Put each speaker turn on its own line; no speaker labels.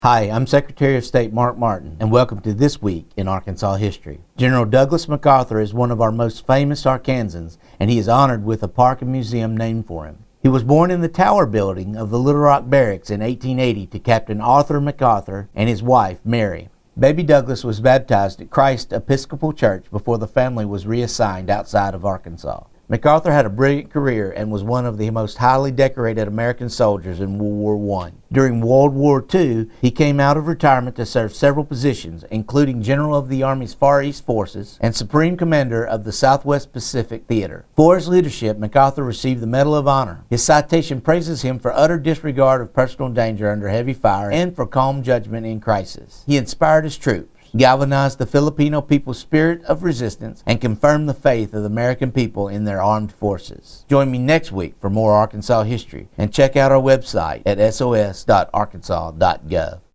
Hi, I'm Secretary of State Mark Martin, and welcome to This Week in Arkansas History. General Douglas MacArthur is one of our most famous Arkansans, and he is honored with a park and museum named for him. He was born in the Tower Building of the Little Rock Barracks in 1880 to Captain Arthur MacArthur and his wife, Mary. Baby Douglas was baptized at Christ Episcopal Church before the family was reassigned outside of Arkansas. MacArthur had a brilliant career and was one of the most highly decorated American soldiers in World War I. During World War II, he came out of retirement to serve several positions, including General of the Army's Far East Forces and Supreme Commander of the Southwest Pacific Theater. For his leadership, MacArthur received the Medal of Honor. His citation praises him for utter disregard of personal danger under heavy fire and for calm judgment in crisis. He inspired his troops, galvanized the Filipino people's spirit of resistance, and confirmed the faith of the American people in their armed forces. Join me next week for more Arkansas history, and check out our website at sos.arkansas.gov.